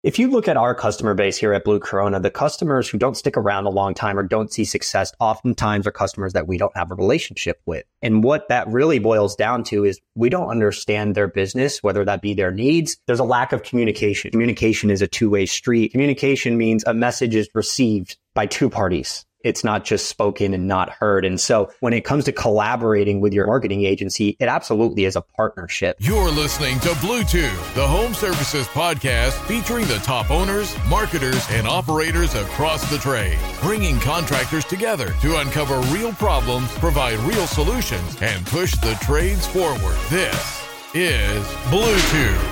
If you look at our customer base here at Blue Corona, the customers who don't stick around a long time or don't see success oftentimes are customers that we don't have a relationship with. And what that really boils down to is we don't understand their business, whether that be their needs. There's a lack of communication. Communication is a two-way street. Communication means a message is received by two parties. It's not just spoken and not heard. And so when it comes to collaborating with your marketing agency, it absolutely is a partnership. You're listening to Bluetooth, the home services podcast featuring the top owners, marketers, and operators across the trade, bringing contractors together to uncover real problems, provide real solutions, and push the trades forward. This is Bluetooth.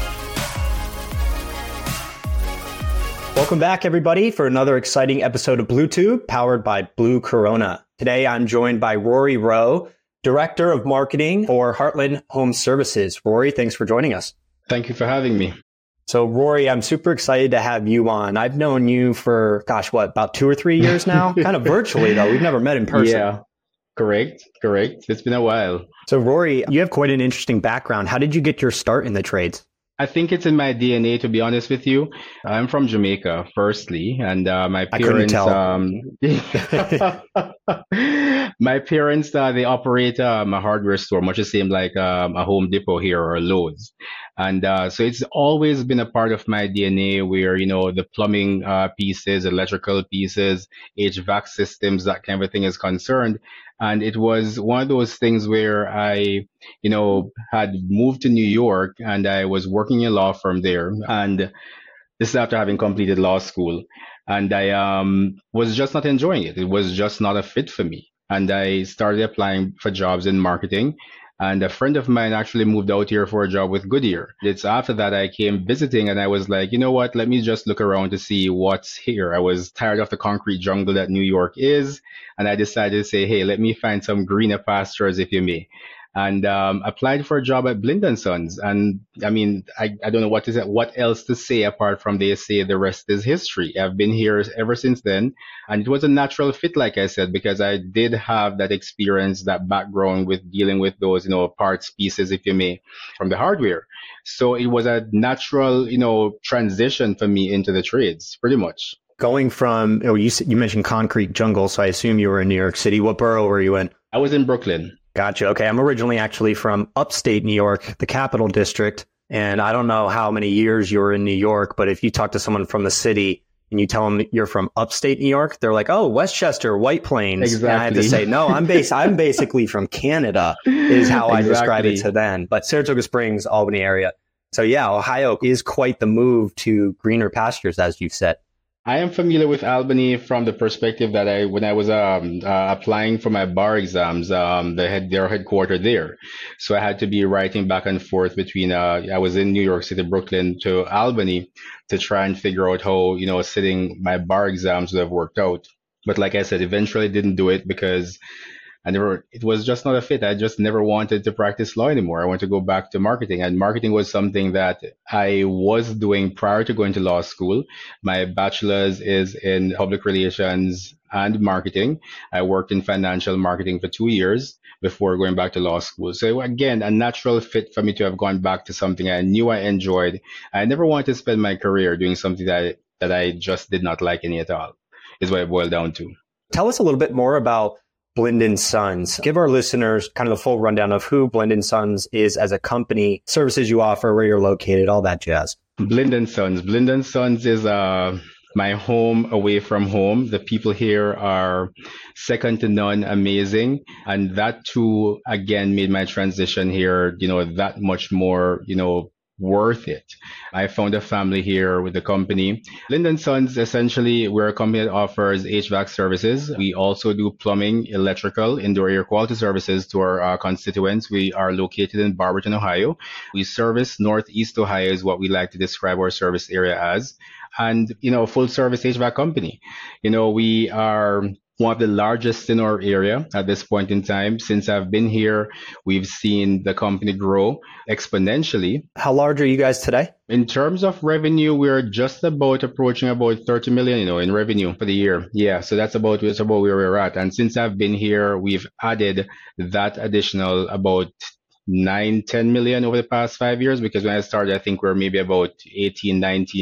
Welcome back, everybody, for another exciting episode of Bluetooth, powered by Blue Corona. Today, I'm joined by Rory Rowe, Director of Marketing for Heartland Home Services. Rory, thanks for joining us. Thank you for having me. So, Rory, I'm super excited to have you on. I've known you for, about 2 or 3 years now? Kind of virtually, though. We've never met in person. Yeah, correct. It's been a while. So, Rory, you have quite an interesting background. How did you get your start in the trades? I think it's in my DNA, to be honest with you. I'm from Jamaica, firstly, and my parents, my parents, they operate a hardware store, much the same like a Home Depot here or Lowe's. And so it's always been a part of my DNA where, the plumbing pieces, electrical pieces, HVAC systems, that kind of thing is concerned. And it was one of those things where I, had moved to New York and I was working in a law firm there. And this is after having completed law school. And I was just not enjoying it. It was just not a fit for me. And I started applying for jobs in marketing. And a friend of mine actually moved out here for a job with Goodyear. It's after that I came visiting and I was like, you know what, let me just look around to see what's here. I was tired of the concrete jungle that New York is. And I decided to say, hey, let me find some greener pastures, if you may. And applied for a job at Blind & Sons. And I mean, I don't know what else to say apart from they say the rest is history. I've been here ever since then. And it was a natural fit, like I said, because I did have that experience, that background with dealing with those, parts, pieces, if you may, from the hardware. So it was a natural, transition for me into the trades, pretty much. Going from, you mentioned concrete jungle, so I assume you were in New York City. What borough were you in? I was in Brooklyn. Gotcha. Okay. I'm originally actually from upstate New York, the Capital District. And I don't know how many years you were in New York, but if you talk to someone from the city and you tell them you're from upstate New York, they're like, oh, Westchester, White Plains. Exactly. And I had to say, no, I'm basically from Canada is how I describe it to them. But Saratoga Springs, Albany area. So yeah, Ohio is quite the move to greener pastures, as you said. I am familiar with Albany from the perspective that when I was applying for my bar exams, they're headquartered there. So I had to be writing back and forth between, I was in New York City, Brooklyn to Albany to try and figure out how, sitting my bar exams would have worked out. But like I said, eventually didn't do it because it was just not a fit. I just never wanted to practice law anymore. I wanted to go back to marketing, and marketing was something that I was doing prior to going to law school. My bachelor's is in public relations and marketing. I worked in financial marketing for 2 years before going back to law school. So again, a natural fit for me to have gone back to something I knew I enjoyed. I never wanted to spend my career doing something that I just did not like any at all, is what it boiled down to. Tell us a little bit more about Blind & Sons. Give our listeners kind of the full rundown of who Blind & Sons is as a company, services you offer, where you're located, all that jazz. Blind & Sons. Blind & Sons is my home away from home. The people here are second to none, amazing. And that too, again, made my transition here, that much more, worth it. I found a family here with the company. Blind & Sons, essentially, we're a company that offers HVAC services. We also do plumbing, electrical, indoor air quality services to our constituents. We are located in Barberton, Ohio. We service Northeast Ohio is what we like to describe our service area as. And, full service HVAC company. We are one of the largest in our area at this point in time. Since I've been here, we've seen the company grow exponentially. How large are you guys today? In terms of revenue, we're just approaching about 30 million, in revenue for the year. Yeah, so that's about where we're at. And since I've been here, we've added that additional about 9-10 million over the past 5 years, because when I started, I think we're maybe about 18, 19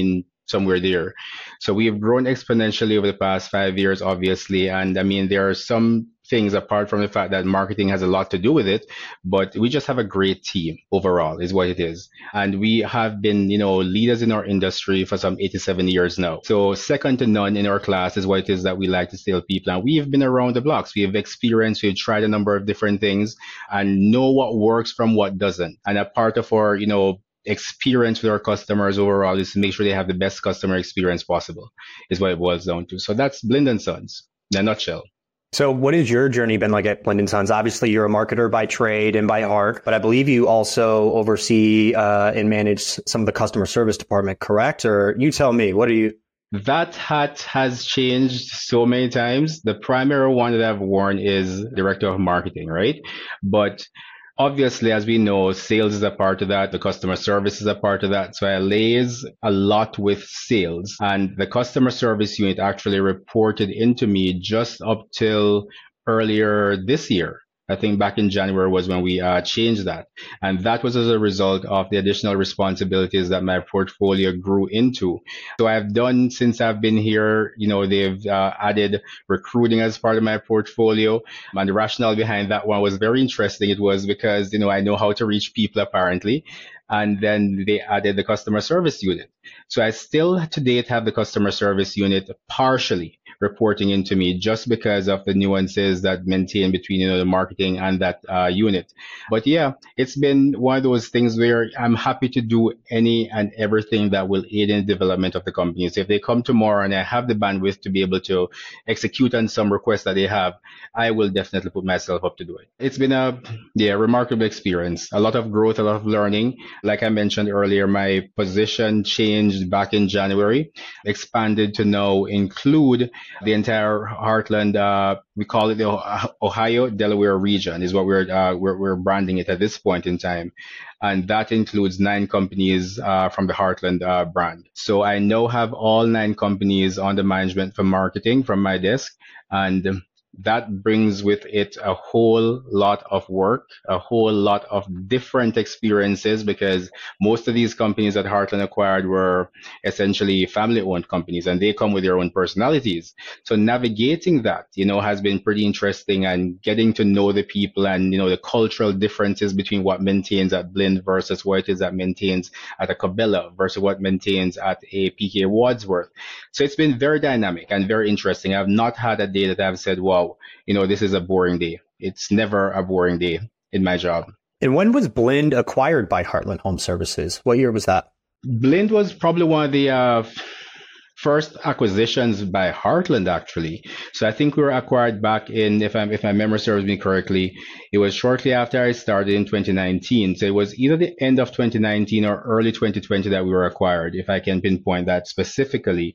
somewhere there. So we have grown exponentially over the past 5 years, obviously. And I mean, there are some things apart from the fact that marketing has a lot to do with it, but we just have a great team overall is what it is. And we have been, leaders in our industry for some 87 years now. So second to none in our class is what it is that we like to tell people. And we've been around the blocks. We have experienced, we've tried a number of different things and know what works from what doesn't. And a part of our, experience with our customers overall is to make sure they have the best customer experience possible is what it boils down to. So that's Blind & Sons in a nutshell. So what has your journey been like at Blind & Sons? Obviously, you're a marketer by trade and by heart, but I believe you also oversee and manage some of the customer service department, correct? Or you tell me, what are you? That hat has changed so many times. The primary one that I've worn is director of marketing, right? But obviously, as we know, sales is a part of that. The customer service is a part of that. So I liaise a lot with sales, and the customer service unit actually reported into me just up till earlier this year. I think back in January was when we changed that. And that was as a result of the additional responsibilities that my portfolio grew into. So I've done, since I've been here, they've added recruiting as part of my portfolio. And the rationale behind that one was very interesting. It was because, I know how to reach people apparently. And then they added the customer service unit. So I still to date have the customer service unit partially reporting into me just because of the nuances that maintain between, the marketing and that unit. But yeah, it's been one of those things where I'm happy to do any and everything that will aid in the development of the company. So if they come tomorrow and I have the bandwidth to be able to execute on some requests that they have, I will definitely put myself up to do it. It's been a remarkable experience. A lot of growth, a lot of learning. Like I mentioned earlier, my position changed back in January, expanded to now include the entire Heartland. We call it the Ohio Delaware region is what we're branding it at this point in time. And that includes 9 companies from the Heartland brand. So I now have all 9 companies on the management for marketing from my desk. And that brings with it a whole lot of work, a whole lot of different experiences, because most of these companies that Heartland acquired were essentially family-owned companies, and they come with their own personalities. So navigating that, has been pretty interesting, and getting to know the people and, the cultural differences between what maintains at Blind versus what it is that maintains at a Cabela versus what maintains at a PK Wadsworth. So it's been very dynamic and very interesting. I've not had a day that I've said, wow, this is a boring day. It's never a boring day in my job. And when was Blind acquired by Heartland Home Services? What year was that? Blind was probably one of the first acquisitions by Heartland, actually. So I think we were acquired back in, if my memory serves me correctly, it was shortly after I started in 2019. So it was either the end of 2019 or early 2020 that we were acquired, if I can pinpoint that specifically.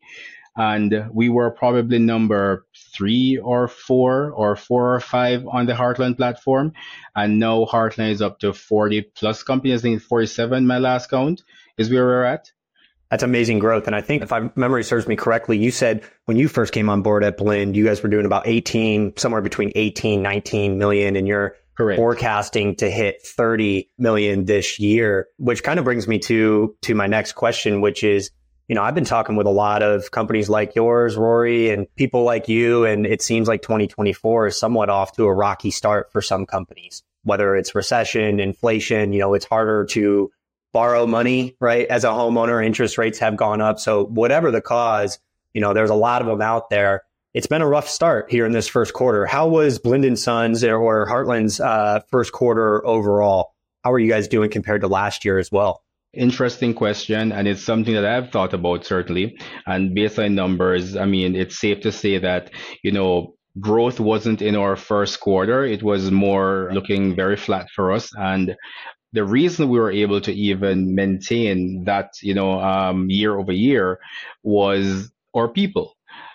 And we were probably number 3 or 4 or 4 or 5 on the Heartland platform. And now Heartland is up to 40 plus companies. I think 47, my last count, is where we're at. That's amazing growth. And I think if my memory serves me correctly, you said when you first came on board at Blind, you guys were doing about somewhere between 18, 19 million, and you're correct, forecasting to hit 30 million this year, which kind of brings me to my next question, which is, I've been talking with a lot of companies like yours, Rory, and people like you, and it seems like 2024 is somewhat off to a rocky start for some companies, whether it's recession, inflation, it's harder to borrow money, right? As a homeowner, interest rates have gone up. So whatever the cause, there's a lot of them out there. It's been a rough start here in this first quarter. How was Blind & Sons or Heartland's first quarter overall? How are you guys doing compared to last year as well? Interesting question, and it's something that I've thought about, certainly. And based on numbers, it's safe to say that, growth wasn't in our first quarter. It was more looking very flat for us. And the reason we were able to even maintain that, year over year was our people.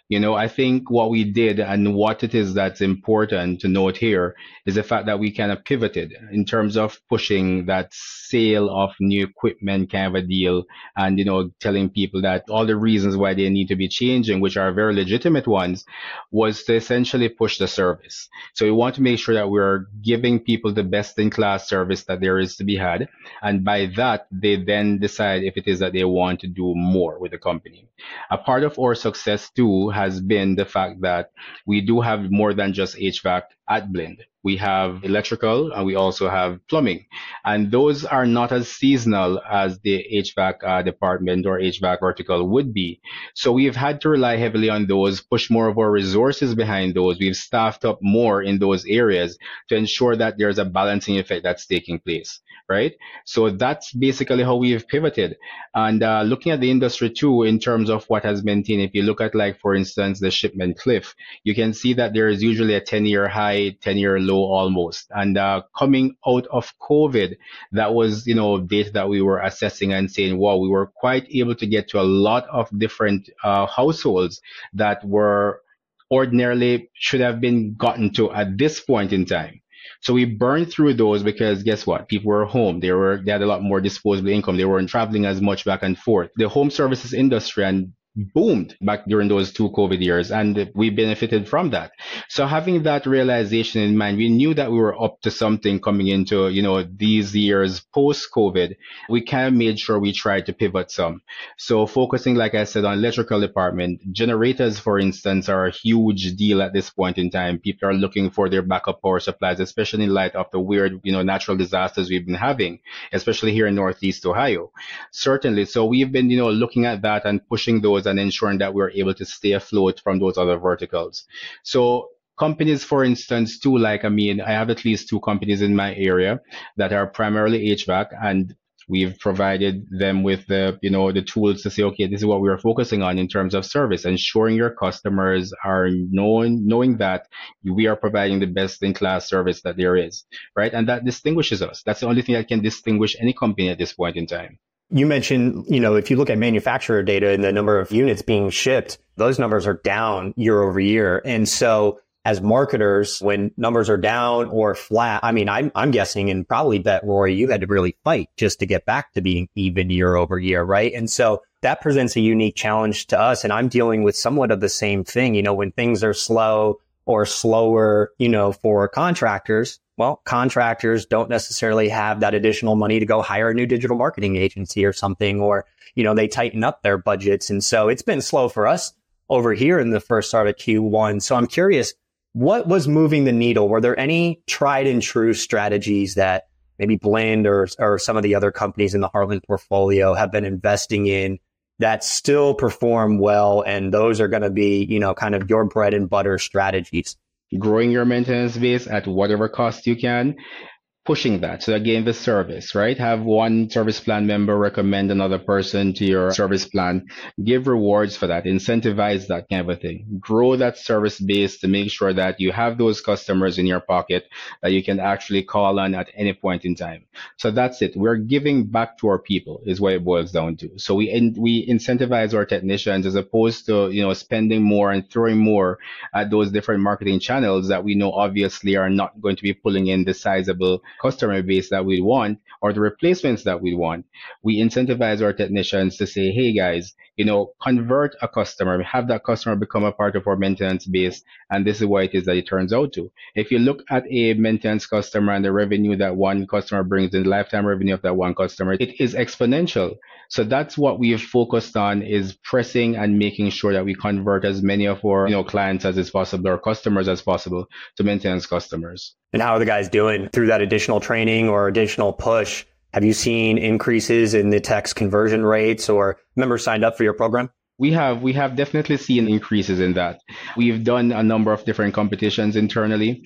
I think what we did and what it is that's important to note here is the fact that we kind of pivoted in terms of pushing that sale of new equipment kind of a deal and, telling people that all the reasons why they need to be changing, which are very legitimate ones, was to essentially push the service. So we want to make sure that we're giving people the best in class service that there is to be had. And by that, they then decide if it is that they want to do more with the company. A part of our success too has been the fact that we do have more than just HVAC at Blend. We have electrical and we also have plumbing. And those are not as seasonal as the HVAC department or HVAC vertical would be. So we've had to rely heavily on those, push more of our resources behind those. We've staffed up more in those areas to ensure that there's a balancing effect that's taking place, right? So that's basically how we've pivoted. And looking at the industry too, in terms of what has maintained, if you look at, like, for instance, the shipment cliff, you can see that there is usually a 10-year high, 10-year low almost. And coming out of COVID, that was, data that we were assessing and saying, wow, we were quite able to get to a lot of different households that were ordinarily should have been gotten to at this point in time. So we burned through those because guess what? People were home. They had a lot more disposable income. They weren't traveling as much back and forth. The home services industry and boomed back during those 2 COVID years, and we benefited from that. So having that realization in mind, we knew that we were up to something coming into, these years post-COVID. We kind of made sure we tried to pivot some. So focusing, like I said, on electrical department, generators, for instance, are a huge deal at this point in time. People are looking for their backup power supplies, especially in light of the weird, natural disasters we've been having, especially here in Northeast Ohio. Certainly. So we've been, looking at that and pushing those and ensuring that we're able to stay afloat from those other verticals. So companies, for instance, too, I have at least 2 companies in my area that are primarily HVAC, and we've provided them with the tools to say, okay, this is what we are focusing on in terms of service, ensuring your customers are knowing that we are providing the best in class service that there is, right? And that distinguishes us. That's the only thing that can distinguish any company at this point in time. You mentioned, if you look at manufacturer data and the number of units being shipped, those numbers are down year over year. And so as marketers, when numbers are down or flat, I'm guessing, and probably bet, Rory, you had to really fight just to get back to being even year over year, right? And so that presents a unique challenge to us. And I'm dealing with somewhat of the same thing, when things are slow or slower, for contractors. Well, contractors don't necessarily have that additional money to go hire a new digital marketing agency or something, or, they tighten up their budgets. And so it's been slow for us over here in the first start of Q1. So I'm curious, what was moving the needle? Were there any tried and true strategies that maybe Blend or some of the other companies in the Heartland portfolio have been investing in that still perform well? And those are going to be, kind of your bread and butter strategies. Growing your maintenance base at whatever cost you can, pushing that. So again, the service, right? Have one service plan member recommend another person to your service plan. Give rewards for that. Incentivize that kind of a thing. Grow that service base to make sure that you have those customers in your pocket that you can actually call on at any point in time. So that's it. We're giving back to our people is what it boils down to. So we incentivize our technicians as opposed to, spending more and throwing more at those different marketing channels that we know obviously are not going to be pulling in the sizable customer base that we want or the replacements that we want. We incentivize our technicians to say, hey guys, convert a customer, have that customer become a part of our maintenance base. And this is what it is that it turns out to. If you look at a maintenance customer and the revenue that one customer brings, the lifetime revenue of that one customer, it is exponential. So that's what we've focused on, is pressing and making sure that we convert as many of our clients as is possible, or customers as possible, to maintenance customers. And how are the guys doing through that additional training or additional push? Have you seen increases in the text conversion rates or members signed up for your program? We have definitely seen increases in that. We've done a number of different competitions internally.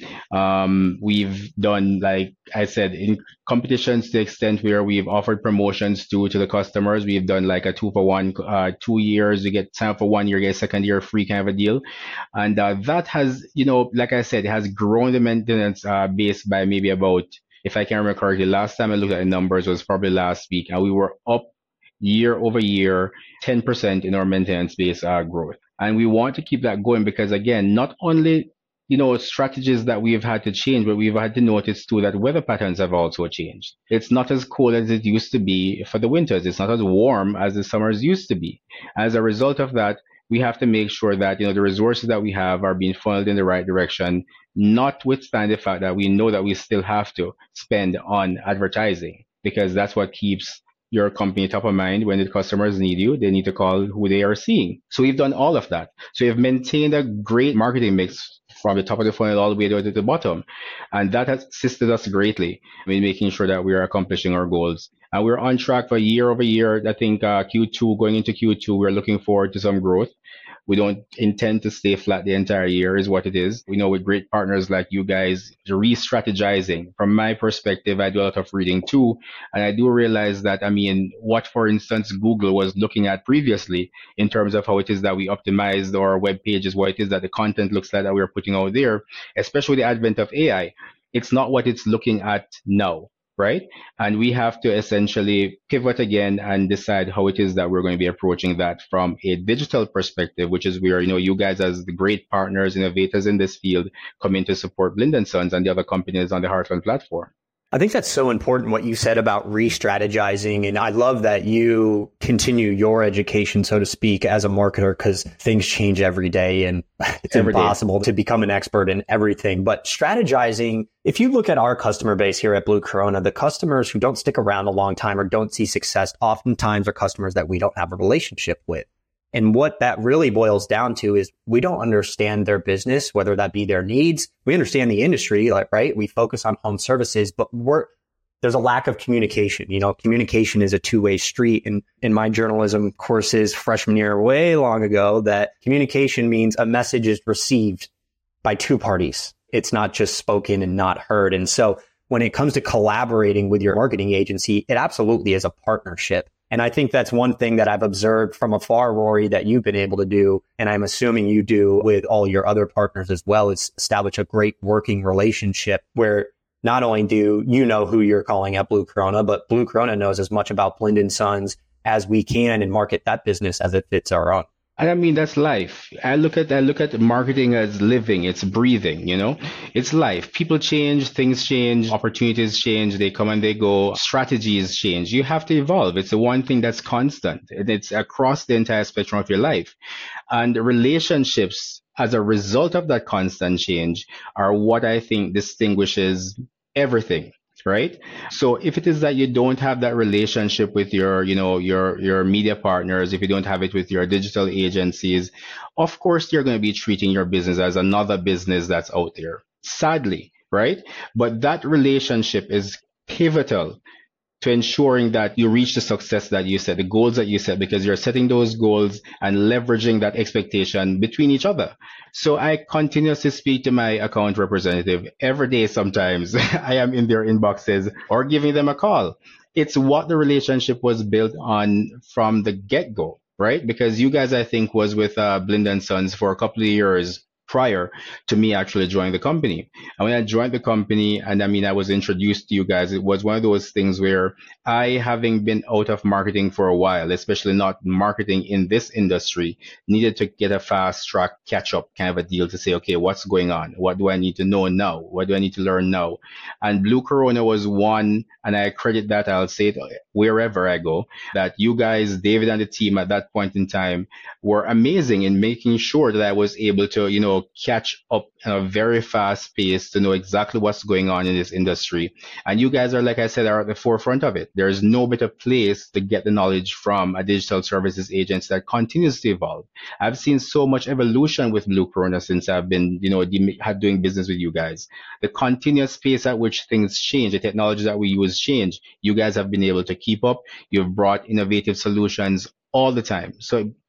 We've done, like I said, in competitions to the extent where we've offered promotions to the customers. We've done like a 2-for-1, 2 years, you get sign up for 1 year, get second year free kind of a deal. And that has, like I said, it has grown the maintenance base by maybe about, if I can remember correctly, last time I looked at the numbers was probably last week, and we were up year over year, 10% in our maintenance-based growth. And we want to keep that going because, again, not only strategies that we've had to change, but we've had to notice too that weather patterns have also changed. It's not as cold as it used to be for the winters. It's not as warm as the summers used to be. As a result of that, we have to make sure that the resources that we have are being funneled in the right direction, notwithstanding the fact that we know that we still have to spend on advertising because that's what keeps your company top of mind. When the customers need you, they need to call who they are seeing. So we've done all of that. So we've maintained a great marketing mix from the top of the funnel all the way down to the bottom. And that has assisted us greatly in making sure that we are accomplishing our goals. And we're on track for year over year. I think Q2, going into Q2, we're looking forward to some growth. We don't intend to stay flat the entire year is what it is. We know with great partners like you guys, re-strategizing. From my perspective, I do a lot of reading too. And I do realize that, what, for instance, Google was looking at previously in terms of how it is that we optimized our web pages, what it is that the content looks like that we're putting out there, especially the advent of AI. It's not what it's looking at now. Right? And we have to essentially pivot again and decide how it is that we're going to be approaching that from a digital perspective, which is where, you guys as the great partners, innovators in this field come in to support Blind & Sons and the other companies on the Heartland platform. I think that's so important what you said about re-strategizing. And I love that you continue your education, so to speak, as a marketer, because things change every day and it's impossible to become an expert in everything. But strategizing, if you look at our customer base here at Blue Corona, the customers who don't stick around a long time or don't see success oftentimes are customers that we don't have a relationship with. And what that really boils down to is we don't understand their business, whether that be their needs. We understand the industry, right? We focus on home services, but there's a lack of communication. Communication is a two-way street. And in my journalism courses freshman year way long ago, that communication means a message is received by two parties. It's not just spoken and not heard. And so when it comes to collaborating with your marketing agency, it absolutely is a partnership. And I think that's one thing that I've observed from afar, Rory, that you've been able to do, and I'm assuming you do with all your other partners as well, is establish a great working relationship where not only do you know who you're calling at Blue Corona, but Blue Corona knows as much about Blind & Sons as we can and market that business as it fits our own. And that's life. I look at marketing as living. It's breathing, it's life. People change, things change, opportunities change. They come and they go. Strategies change. You have to evolve. It's the one thing that's constant. It's across the entire spectrum of your life. And relationships as a result of that constant change are what I think distinguishes everything. Right? So if it is that you don't have that relationship with your media partners, if you don't have it with your digital agencies, of course, you're going to be treating your business as another business that's out there. Sadly, right? But that relationship is pivotal to ensuring that you reach the success that you set, the goals that you set, because you're setting those goals and leveraging that expectation between each other. So I continuously speak to my account representative every day. Sometimes I am in their inboxes or giving them a call. It's what the relationship was built on from the get-go, right? Because you guys, I think, was with Blind & Sons for a couple of years prior to me actually joining the company. And when I joined the company, and I was introduced to you guys, it was one of those things where I, having been out of marketing for a while, especially not marketing in this industry, needed to get a fast track catch up kind of a deal to say, okay, what's going on? What do I need to know now? What do I need to learn now? And Blue Corona was one, and I credit that, I'll say it wherever I go, that you guys, David and the team at that point in time, were amazing in making sure that I was able to, catch up in a very fast pace to know exactly what's going on in this industry. And you guys are, like I said, are at the forefront of it. There's no better place to get the knowledge from a digital services agency that continues to evolve. I've seen so much evolution with Blue Corona since I've been, doing business with you guys. The continuous pace at which things change, the technology that we use change. You guys have been able to keep up. You've brought innovative solutions all the time. So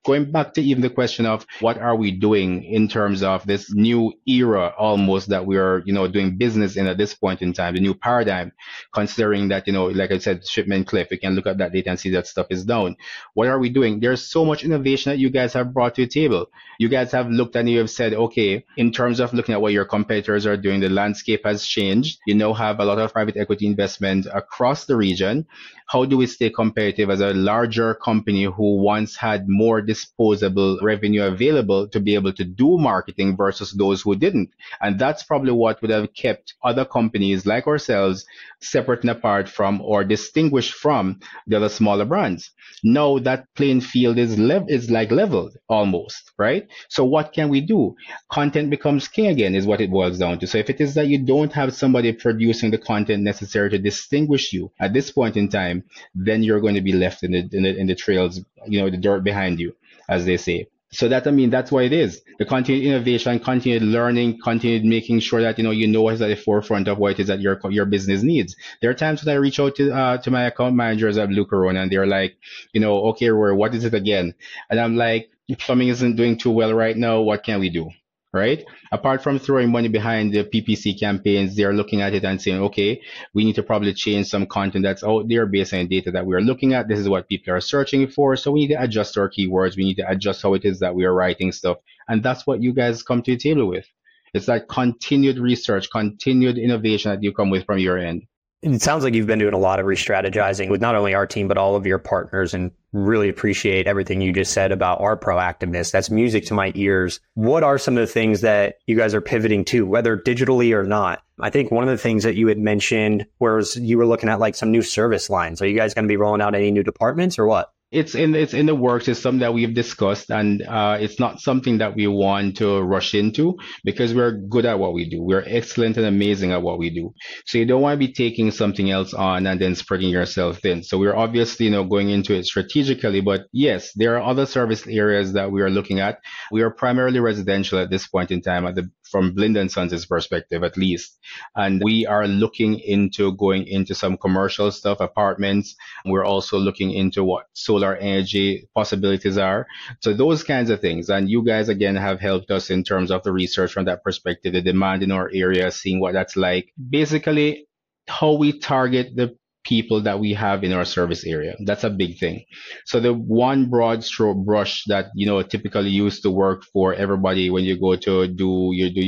going back to even the question of what are we doing in terms of this new era almost that we are, doing business in at this point in time, the new paradigm, considering that, like I said, shipment cliff, we can look at that data and see that stuff is down. What are we doing? There's so much innovation that you guys have brought to the table. You guys have looked and you have said, okay, in terms of looking at what your competitors are doing, the landscape has changed. You now have a lot of private equity investment across the region. How do we stay competitive as a larger company who once had more disposable revenue available to be able to do marketing versus those who didn't? And that's probably what would have kept other companies like ourselves separate and apart from or distinguished from the other smaller brands. Now that playing field is like leveled almost, right? So what can we do? Content becomes king again is what it boils down to. So if it is that you don't have somebody producing the content necessary to distinguish you at this point in time, then you're going to be left in the trails, the dirt behind you, as they say. So that's what it is. The continued innovation, continued learning, continued making sure that, what's at the forefront of what it is that your business needs. There are times when I reach out to my account managers at Blue Corona and they're like, okay, Rory, what is it again? And I'm like, plumbing isn't doing too well right now. What can we do? Right? Apart from throwing money behind the PPC campaigns, they're looking at it and saying, okay, we need to probably change some content that's out there based on the data that we're looking at. This is what people are searching for. So we need to adjust our keywords. We need to adjust how it is that we are writing stuff. And that's what you guys come to the table with. It's that continued research, continued innovation that you come with from your end. It sounds like you've been doing a lot of re-strategizing with not only our team, but all of your partners, and really appreciate everything you just said about our proactiveness. That's music to my ears. What are some of the things that you guys are pivoting to, whether digitally or not? I think one of the things that you had mentioned was you were looking at like some new service lines. Are you guys going to be rolling out any new departments or what? It's in the works. It's something that we've discussed, and it's not something that we want to rush into because we're good at what we do. We're excellent and amazing at what we do. So you don't want to be taking something else on and then spreading yourself thin. So we're obviously, going into it strategically, but yes, there are other service areas that we are looking at. We are primarily residential at this point in time from Blind & Sons' perspective, at least. And we are looking into going into some commercial stuff, apartments. We're also looking into what solar energy possibilities are. So those kinds of things. And you guys, again, have helped us in terms of the research from that perspective, the demand in our area, seeing what that's like. Basically, how we target the people that we have in our service area. That's a big thing. So the one broad stroke brush that, typically used to work for everybody when you go to do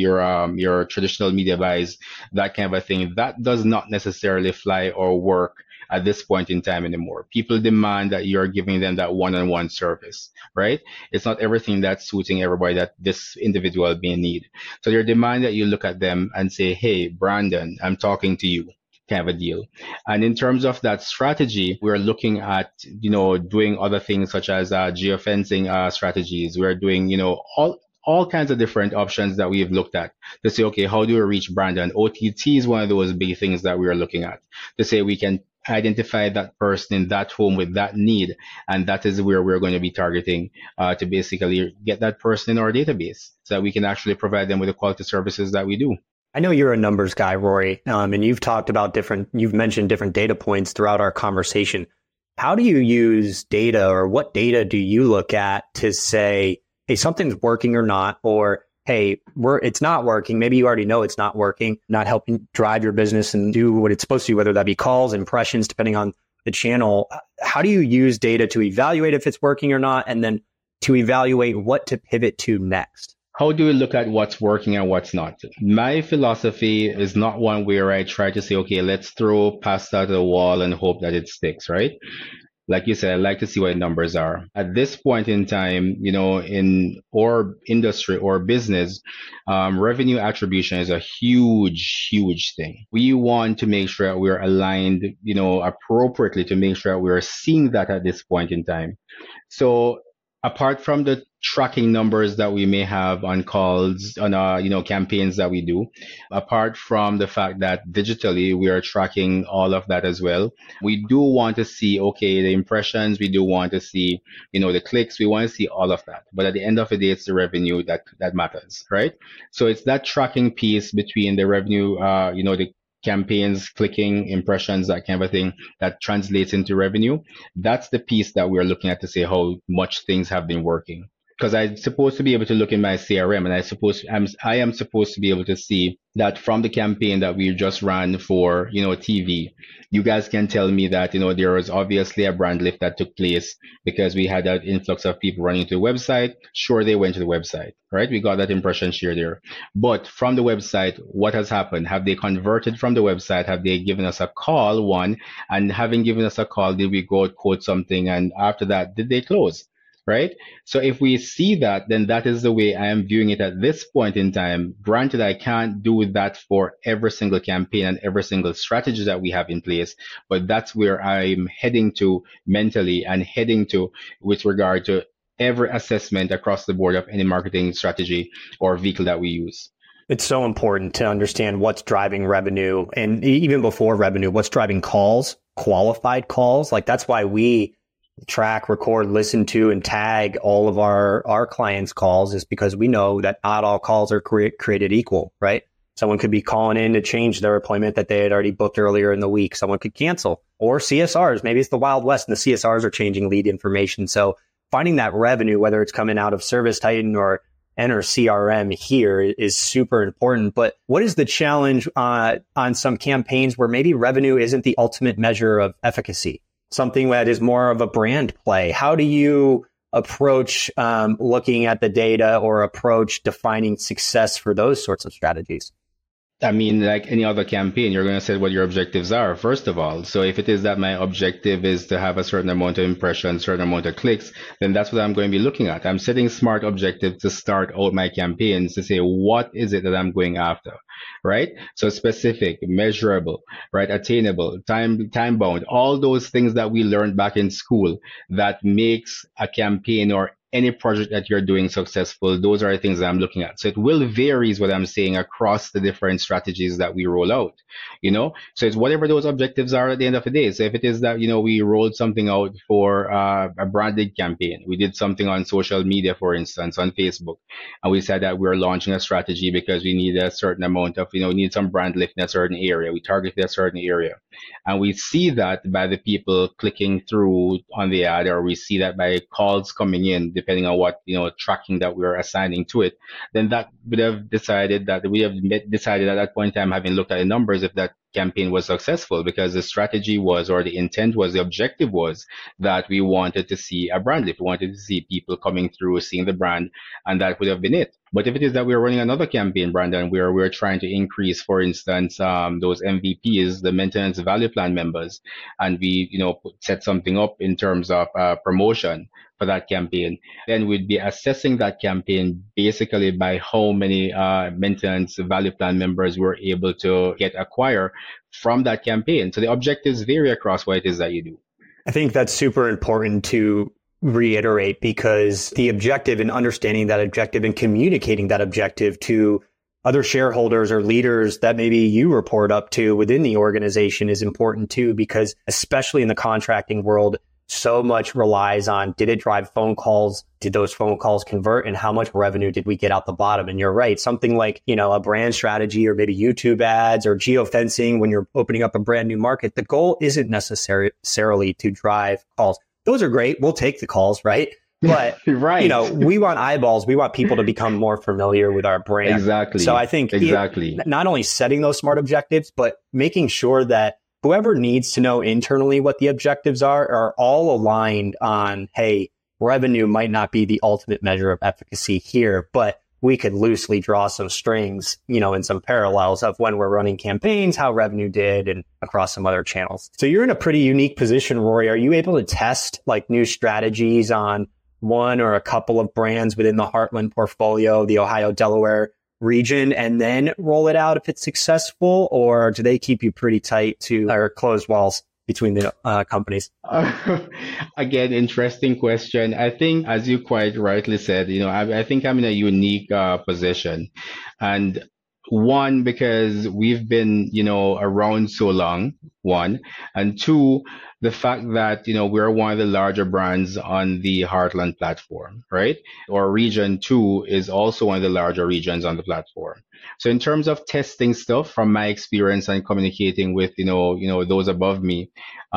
your traditional media buys, that kind of a thing, that does not necessarily fly or work at this point in time anymore. People demand that you're giving them that one-on-one service, right? It's not everything that's suiting everybody that this individual may need. So they demand that you look at them and say, hey, Brandon, I'm talking to you. Kind of a deal. And in terms of that strategy, we're looking at, doing other things such as geofencing strategies. We're doing, all kinds of different options that we've looked at to say, okay, how do we reach Brandon? OTT is one of those big things that we are looking at to say we can identify that person in that home with that need. And that is where we're going to be targeting to basically get that person in our database so that we can actually provide them with the quality services that we do. I know you're a numbers guy, Rory, and you've talked about you've mentioned different data points throughout our conversation. How do you use data, or what data do you look at to say, hey, something's working or not, or hey, it's not working. Maybe you already know it's not working, not helping drive your business and do what it's supposed to do, whether that be calls, impressions, depending on the channel. How do you use data to evaluate if it's working or not, and then to evaluate what to pivot to next? How do we look at what's working and what's not? My philosophy is not one where I try to say, okay, let's throw pasta at the wall and hope that it sticks, right? Like you said, I like to see what the numbers are. At this point in time, in our industry or business, revenue attribution is a huge, huge thing. We want to make sure that we're aligned, appropriately to make sure that we're seeing that at this point in time. So apart from the tracking numbers that we may have on calls, on campaigns that we do, apart from the fact that digitally we are tracking all of that as well, we do want to see, okay, the impressions, we do want to see, the clicks, we want to see all of that. But at the end of the day, it's the revenue that matters, right? So it's that tracking piece between the revenue, the campaigns, clicking, impressions, that kind of a thing that translates into revenue. That's the piece that we're looking at to say how much things have been working. Because I'm supposed to be able to look in my CRM, and I am supposed to be able to see that from the campaign that we just ran for, TV, you guys can tell me that, there was obviously a brand lift that took place because we had that influx of people running to the website. Sure, they went to the website, right? We got that impression share there. But from the website, what has happened? Have they converted from the website? Have they given us a call, one? And having given us a call, did we go out, quote something? And after that, did they close? Right? So if we see that, then that is the way I am viewing it at this point in time. Granted, I can't do that for every single campaign and every single strategy that we have in place, but that's where I'm heading to mentally and heading to with regard to every assessment across the board of any marketing strategy or vehicle that we use. It's so important to understand what's driving revenue, and even before revenue, what's driving calls, qualified calls. Like that's why we track, record, listen to, and tag all of our clients' calls, is because we know that not all calls are created equal, right? Someone could be calling in to change their appointment that they had already booked earlier in the week. Someone could cancel, or CSRs. Maybe it's the Wild West and the CSRs are changing lead information. So finding that revenue, whether it's coming out of ServiceTitan or enter CRM here, is super important. But what is the challenge on some campaigns where maybe revenue isn't the ultimate measure of efficacy? Something that is more of a brand play. How do you approach looking at the data or approach defining success for those sorts of strategies? I mean, like any other campaign, you're going to say what your objectives are, first of all. So if it is that my objective is to have a certain amount of impressions, certain amount of clicks, then that's what I'm going to be looking at. I'm setting smart objectives to start out my campaigns to say, what is it that I'm going after, right? So specific, measurable, right? Attainable, time bound, all those things that we learned back in school that makes a campaign or any project that you're doing successful. Those are the things that I'm looking at. So it will vary is what I'm saying across the different strategies that we roll out, so it's whatever those objectives are at the end of the day. So if it is that, we rolled something out for a branded campaign, we did something on social media, for instance, on Facebook, and we said that we're launching a strategy because we need a certain amount of, need some brand lift in a certain area. We targeted a certain area, and we see that by the people clicking through on the ad, or we see that by calls coming in, depending on what, tracking that we're assigning to it, then that would have decided at that point in time, having looked at the numbers, if that campaign was successful, because the strategy was, or the intent was, the objective was that we wanted to see a brand lift. We wanted to see people coming through, seeing the brand, and that would have been it. But if it is that we're running another campaign, Brandon, where we're trying to increase, for instance, those MVPs, the maintenance value plan members, and we, set something up in terms of promotion for that campaign, then we'd be assessing that campaign basically by how many maintenance value plan members we're able to acquire from that campaign. So the objectives vary across what it is that you do. I think that's super important to reiterate, because the objective and understanding that objective and communicating that objective to other shareholders or leaders that maybe you report up to within the organization is important too, because especially in the contracting world, so much relies on, did it drive phone calls? Did those phone calls convert? And how much revenue did we get out the bottom? And you're right. Something like, a brand strategy, or maybe YouTube ads or geofencing when you're opening up a brand new market, the goal isn't necessarily to drive calls. Those are great. We'll take the calls, right? But, right. We want eyeballs. We want people to become more familiar with our brand. Exactly. So I think not only setting those smart objectives, but making sure that whoever needs to know internally what the objectives are all aligned on, hey, revenue might not be the ultimate measure of efficacy here, but we could loosely draw some strings, in some parallels of when we're running campaigns, how revenue did, and across some other channels. So you're in a pretty unique position, Rory. Are you able to test like new strategies on one or a couple of brands within the Heartland portfolio, the Ohio, Delaware region, and then roll it out if it's successful? Or do they keep you pretty tight to or closed walls between the companies? Again, interesting question. I think, as you quite rightly said, I think I'm in a unique position. And one, because we've been, around so long, one. And two, the fact that, we're one of the larger brands on the Heartland platform, right? Or region two is also one of the larger regions on the platform. So in terms of testing stuff, from my experience and communicating with, those above me,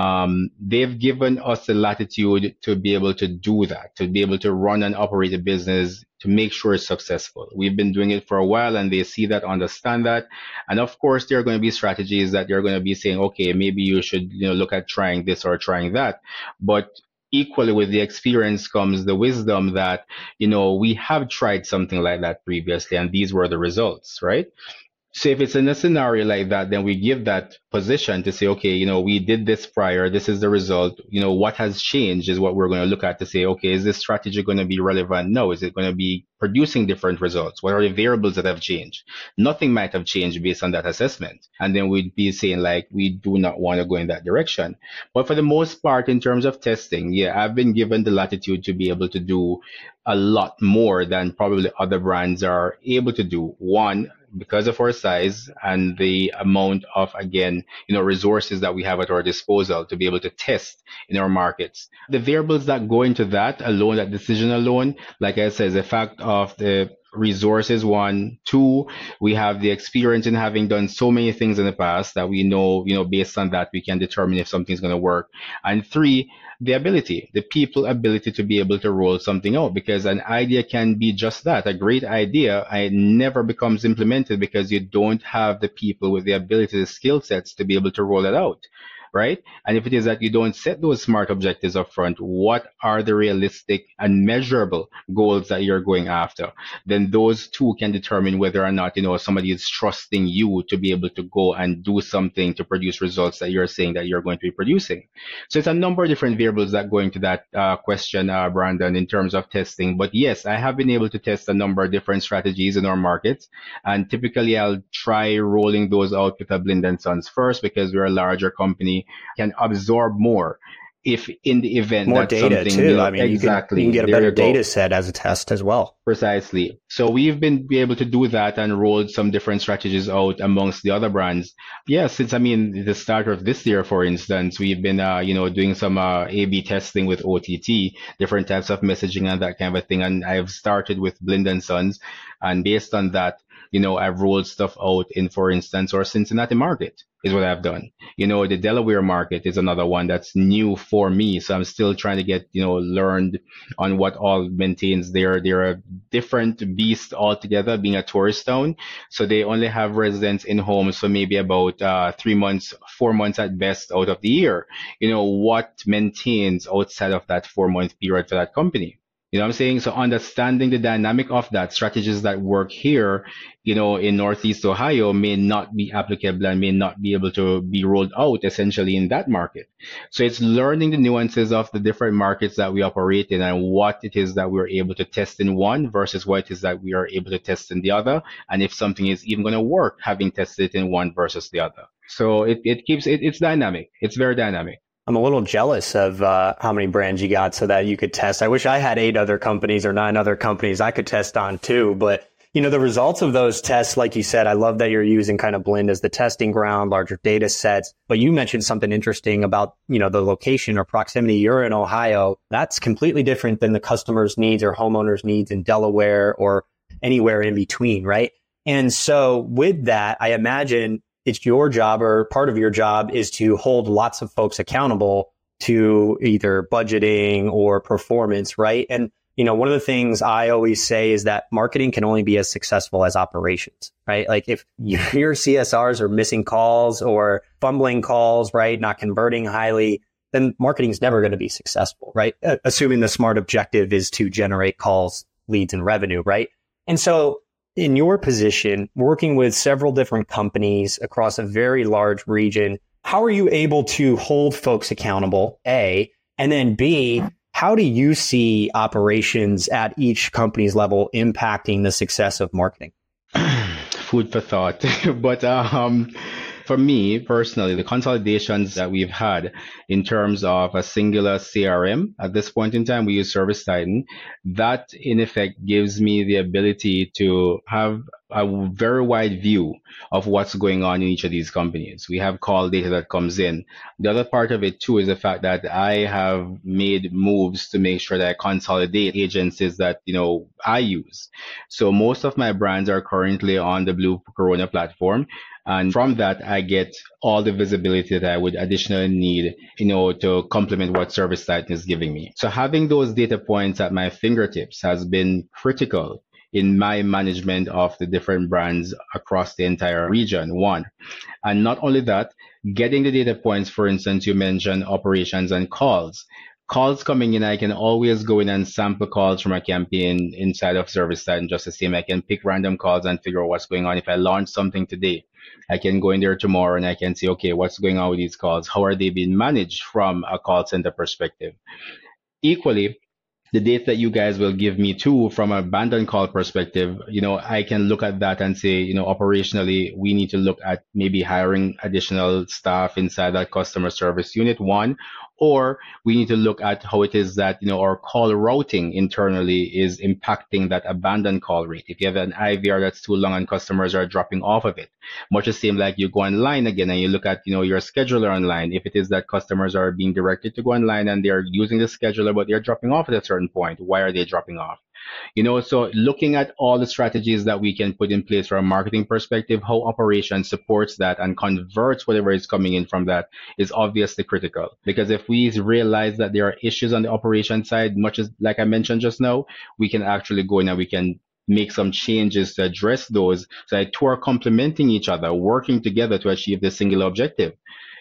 they've given us the latitude to be able to do that, to be able to run and operate a business to make sure it's successful. We've been doing it for a while and they see that, understand that. And of course, there are going to be strategies that they're going to be saying, okay, maybe you should, look at trying this or trying that. But equally with the experience comes the wisdom that, we have tried something like that previously and these were the results, right? So if it's in a scenario like that, then we give that position to say, okay, we did this prior, this is the result, what has changed is what we're going to look at to say, okay, is this strategy going to be relevant? No. Is it going to be producing different results? What are the variables that have changed? Nothing might have changed based on that assessment. And then we'd be saying like, we do not want to go in that direction. But for the most part, in terms of testing, yeah, I've been given the latitude to be able to do a lot more than probably other brands are able to do. One, because of our size and the amount of, again, resources that we have at our disposal to be able to test in our markets. The variables that go into that alone, that decision alone, like I said, the fact of the resources, one. Two, we have the experience in having done so many things in the past that we know, based on that, we can determine if something's going to work. And three, the people ability to be able to roll something out, because an idea can be just that, a great idea. It never becomes implemented because you don't have the people with the ability, the skill sets to be able to roll it out. Right? And if it is that you don't set those SMART objectives up front, what are the realistic and measurable goals that you're going after? Then those two can determine whether or not, somebody is trusting you to be able to go and do something to produce results that you're saying that you're going to be producing. So it's a number of different variables that go into that question, Brandon, in terms of testing. But yes, I have been able to test a number of different strategies in our markets. And typically I'll try rolling those out with a Blind & Sons first, because we're a larger company, can absorb more if in the event more that data something, too. I mean, exactly, you can get a better data set as a test as well. Precisely. So we've been able to do that and rolled some different strategies out amongst the other brands. Yeah, since the start of this year, for instance, we've been doing some A/B testing with OTT, different types of messaging and that kind of a thing. And I've started with Blind & Sons, and based on that, I've rolled stuff out in, for instance, our Cincinnati market is what I've done. The Delaware market is another one that's new for me. So I'm still trying to get, learned on what all maintains there. They're a different beast altogether, being a tourist town. So they only have residents in homes for maybe about 3 months, 4 months at best out of the year. What maintains outside of that 4-month period for that company? You know what I'm saying? So understanding the dynamic of that, strategies that work here, in Northeast Ohio may not be applicable and may not be able to be rolled out essentially in that market. So it's learning the nuances of the different markets that we operate in and what it is that we're able to test in one versus what it is that we are able to test in the other. And if something is even going to work, having tested it in one versus the other. So it's dynamic. It's very dynamic. I'm a little jealous of how many brands you got so that you could test. I wish I had 8 other companies or 9 other companies I could test on too. But, the results of those tests, like you said, I love that you're using kind of Blind as the testing ground, larger data sets. But you mentioned something interesting about, the location or proximity. You're in Ohio. That's completely different than the customer's needs or homeowner's needs in Delaware or anywhere in between, right? And so with that, I imagine it's your job, or part of your job is to hold lots of folks accountable to either budgeting or performance, right? And, one of the things I always say is that marketing can only be as successful as operations, right? Like if your CSRs are missing calls or fumbling calls, right? Not converting highly, then marketing is never going to be successful, right? Assuming the SMART objective is to generate calls, leads, and revenue, right? And so in your position, working with several different companies across a very large region, how are you able to hold folks accountable, A, and then B, how do you see operations at each company's level impacting the success of marketing? Food for thought. But For me personally, the consolidations that we've had in terms of a singular CRM at this point in time, we use Service Titan. That in effect gives me the ability to have a very wide view of what's going on in each of these companies. We have call data that comes in. The other part of it too is the fact that I have made moves to make sure that I consolidate agencies that, I use. So most of my brands are currently on the Blue Corona platform. And from that, I get all the visibility that I would additionally need, to complement what Service Titan is giving me. So having those data points at my fingertips has been critical in my management of the different brands across the entire region, one. And not only that, getting the data points, for instance, you mentioned operations and calls. Calls coming in, I can always go in and sample calls from a campaign inside of Service Titan just the same. I can pick random calls and figure out what's going on. If I launch something today, I can go in there tomorrow and I can see, okay, what's going on with these calls? How are they being managed from a call center perspective? Equally, the data that you guys will give me too from a abandoned call perspective, I can look at that and say, operationally, we need to look at maybe hiring additional staff inside that customer service unit, one, or we need to look at how it is that, our call routing internally is impacting that abandoned call rate. If you have an IVR that's too long and customers are dropping off of it, much the same like you go online again and you look at, your scheduler online. If it is that customers are being directed to go online and they're using the scheduler, but they're dropping off at a certain point, why are they dropping off? So looking at all the strategies that we can put in place from a marketing perspective, how operations supports that and converts whatever is coming in from that is obviously critical. Because if we realize that there are issues on the operation side, much as like I mentioned just now, we can actually go in and we can make some changes to address those so that two are complementing each other, working together to achieve the singular objective.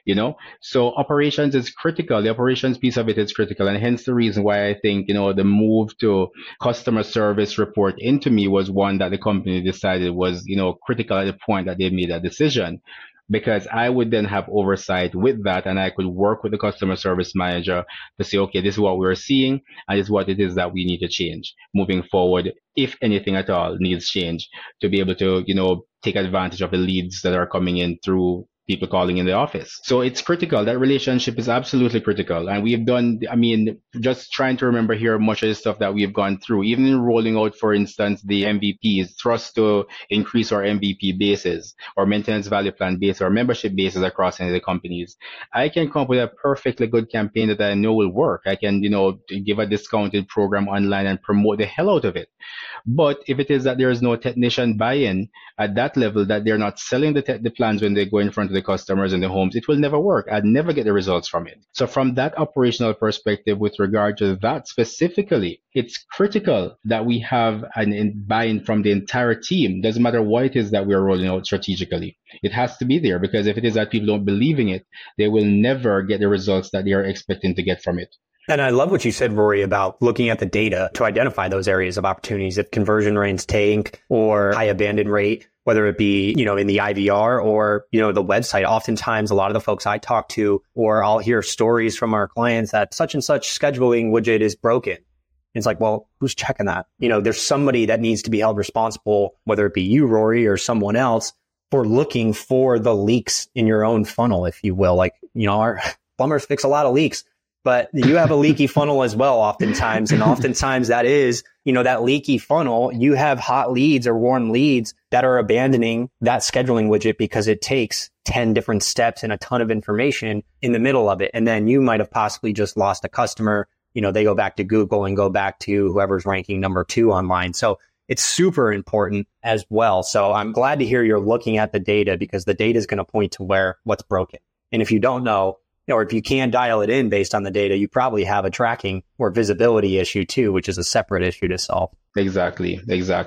So operations is critical. The operations piece of it is critical. And hence the reason why I think, the move to customer service report into me was one that the company decided was, critical at the point that they made that decision. Because I would then have oversight with that and I could work with the customer service manager to say, okay, this is what we're seeing and this is what it is that we need to change moving forward, if anything at all needs change, to be able to, take advantage of the leads that are coming in through people calling in the office. So it's critical. That relationship is absolutely critical. And we've done, just trying to remember here much of the stuff that we've gone through, even in rolling out, for instance, the MVPs, thrust to increase our MVP bases or maintenance value plan base or membership bases across any of the companies. I can come up with a perfectly good campaign that I know will work. I can, give a discounted program online and promote the hell out of it. But if it is that there is no technician buy-in at that level, that they're not selling the plans when they go in front of the customers in the homes, it will never work. I'd never get the results from it. So from that operational perspective, with regard to that specifically, it's critical that we have an buy-in from the entire team. Doesn't matter what it is that we're rolling out strategically. It has to be there, because if it is that people don't believe in it, they will never get the results that they are expecting to get from it. And I love what you said, Rory, about looking at the data to identify those areas of opportunities. If conversion rates tank or high abandon rate, whether it be, in the IVR or, the website, oftentimes a lot of the folks I talk to, or I'll hear stories from our clients that such and such scheduling widget is broken. It's like, well, who's checking that? There's somebody that needs to be held responsible, whether it be you, Rory, or someone else, for looking for the leaks in your own funnel, if you will. Like, our plumbers fix a lot of leaks. But you have a leaky funnel as well, oftentimes. And oftentimes that is, that leaky funnel, you have hot leads or warm leads that are abandoning that scheduling widget because it takes 10 different steps and a ton of information in the middle of it. And then you might have possibly just lost a customer. They go back to Google and go back to whoever's ranking number 2 online. So it's super important as well. So I'm glad to hear you're looking at the data, because the data is going to point to what's broken. And if you don't know, or if you can't dial it in based on the data, you probably have a tracking or visibility issue too, which is a separate issue to solve. Exactly.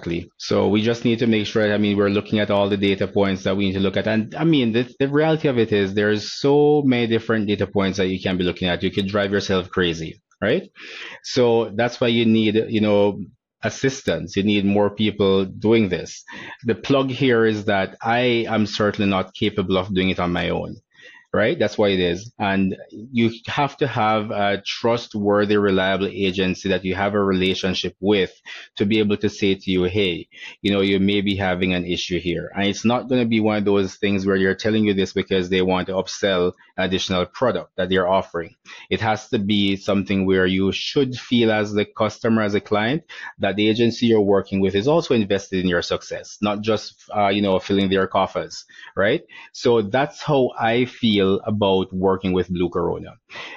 So we just need to make sure, we're looking at all the data points that we need to look at. And the reality of it is there's so many different data points that you can be looking at. You could drive yourself crazy, right? So that's why you need, assistance. You need more people doing this. The plug here is that I am certainly not capable of doing it on my own. right? That's what it is. And you have to have a trustworthy, reliable agency that you have a relationship with to be able to say to you, hey, you may be having an issue here. And it's not going to be one of those things where you're telling you this because they want to upsell additional product that they're offering. It has to be something where you should feel as the customer, as a client, that the agency you're working with is also invested in your success, not just, filling their coffers, right? So that's how I feel about working with Blue Corona.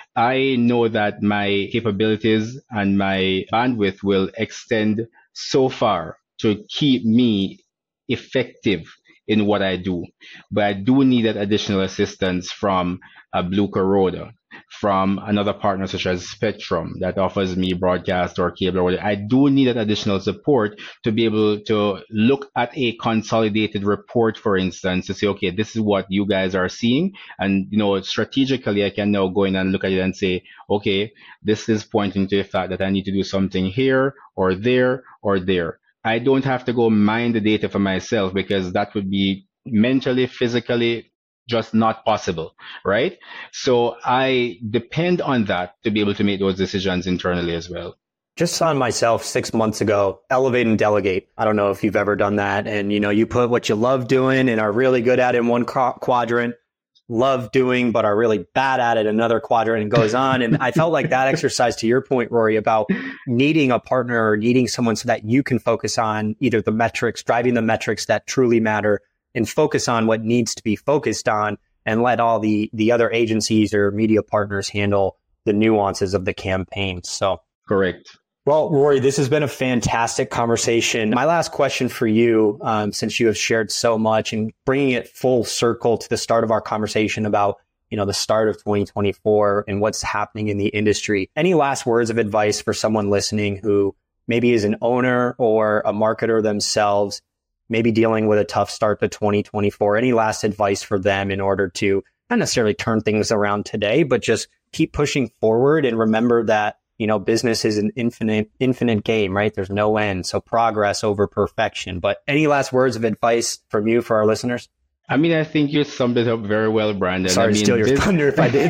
I know that my capabilities and my bandwidth will extend so far to keep me effective in what I do. But I do need that additional assistance from Blue Corona, from another partner such as Spectrum that offers me broadcast or cable or whatever. I do need that additional support to be able to look at a consolidated report, for instance, to say, okay, this is what you guys are seeing. And, strategically, I can now go in and look at it and say, okay, this is pointing to the fact that I need to do something here or there or there. I don't have to go mine the data for myself because that would be mentally, physically, just not possible, right? So I depend on that to be able to make those decisions internally as well. Just on myself 6 months ago, elevate and delegate. I don't know if you've ever done that. And, you put what you love doing and are really good at in one quadrant, love doing, but are really bad at it, another quadrant, and goes on. And I felt like that exercise, to your point, Rory, about needing a partner or needing someone so that you can focus on either the metrics, driving the metrics that truly matter, and focus on what needs to be focused on, and let all the other agencies or media partners handle the nuances of the campaign. So correct. Well, Rory, this has been a fantastic conversation. My last question for you, since you have shared so much and bringing it full circle to the start of our conversation about, the start of 2024 and what's happening in the industry. Any last words of advice for someone listening who maybe is an owner or a marketer themselves, maybe dealing with a tough start to 2024? Any last advice for them in order to not necessarily turn things around today, but just keep pushing forward and remember that, business is an infinite game, right? There's no end. So progress over perfection. But any last words of advice from you for our listeners? I mean, I think you summed it up very well, Brandon. Sorry to steal your thunder if I did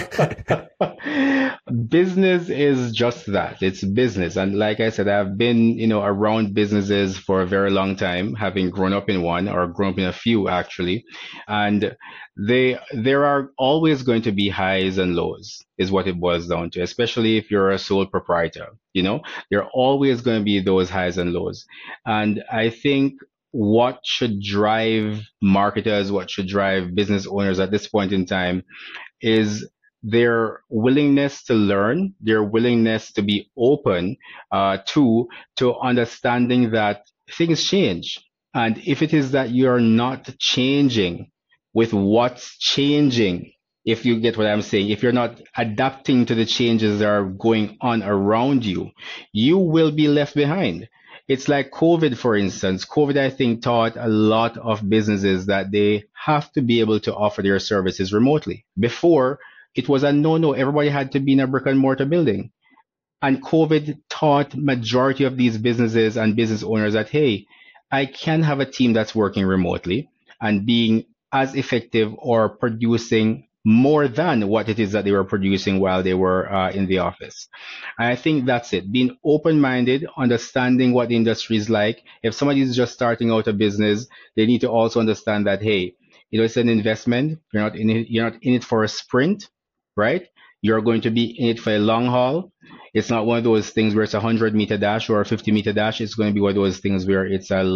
that. Business is just that. It's business. And like I said, I've been, around businesses for a very long time, having grown up in one or grown up in a few, actually. And there are always going to be highs and lows is what it boils down to, especially if you're a sole proprietor. There are always going to be those highs and lows. And I think what should drive marketers, what should drive business owners at this point in time is their willingness to learn, their willingness to be open to understanding that things change. And if it is that you're not changing with what's changing, if you get what I'm saying, if you're not adapting to the changes that are going on around you, you will be left behind. It's like COVID, for instance. COVID, I think, taught a lot of businesses that they have to be able to offer their services remotely. Before, it was a no-no. Everybody had to be in a brick and mortar building. And COVID taught majority of these businesses and business owners that, hey, I can have a team that's working remotely and being as effective or producing more than what it is that they were producing while they were in the office. And I think that's it. Being open-minded, understanding what the industry is like. If somebody is just starting out a business, they need to also understand that, hey, it's an investment. You're not in it for a sprint, right? You're going to be in it for a long haul. It's not one of those things where it's a 100-meter dash or a 50-meter dash. It's going to be one of those things where it's a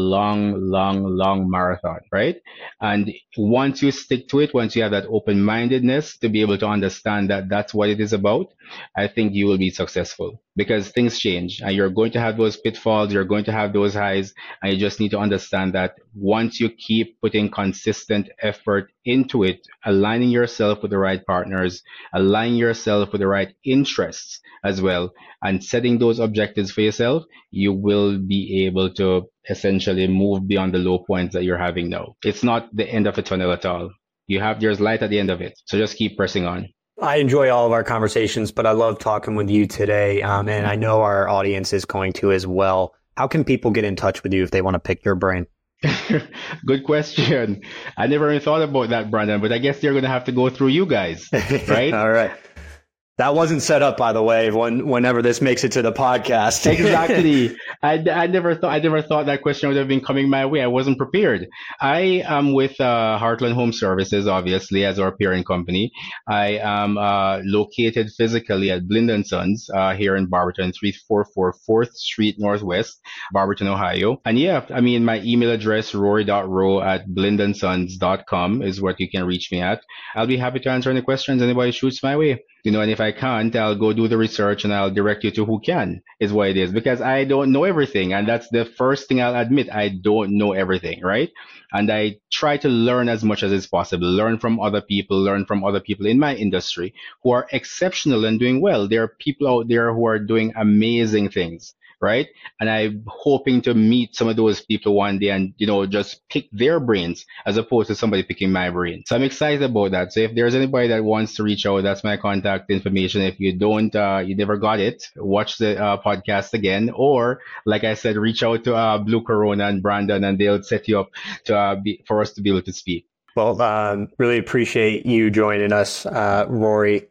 long marathon, right? And once you stick to it, once you have that open-mindedness to be able to understand that that's what it is about, I think you will be successful because things change and you're going to have those pitfalls, you're going to have those highs, and you just need to understand that once you keep putting consistent effort into it, aligning yourself with the right partners, aligning yourself with the right interests as well, and setting those objectives for yourself, you will be able to essentially move beyond the low points that you're having now. It's not the end of a tunnel at all. There's light at the end of it. So just keep pressing on. I enjoy all of our conversations, but I love talking with you today. And I know our audience is going to as well. How can people get in touch with you if they want to pick your brain? Good question. I never even thought about that, Brandon, but I guess they're going to have to go through you guys, right? All right. That wasn't set up, by the way, whenever this makes it to the podcast. Exactly. I never thought that question would have been coming my way. I wasn't prepared. I am with Heartland Home Services, obviously, as our parent company. I am located physically at Blind and Sons here in Barberton, 344 4th Street Northwest, Barberton, Ohio. And yeah, I mean, my email address, rory.rowe@blindandsons.com is what you can reach me at. I'll be happy to answer any questions anybody shoots my way. And if I can't, I'll go do the research and I'll direct you to who can, is what it is. Because I don't know everything. And that's the first thing I'll admit. I don't know everything, right? And I try to learn as much as is possible, learn from other people in my industry who are exceptional and doing well. There are people out there who are doing amazing things. Right. And I'm hoping to meet some of those people one day and, just pick their brains as opposed to somebody picking my brain. So I'm excited about that. So if there's anybody that wants to reach out, that's my contact information. If you don't, you never got it, watch the podcast again. Or like I said, reach out to Blue Corona and Brandon and they'll set you up to for us to be able to speak. Well, really appreciate you joining us, Rory.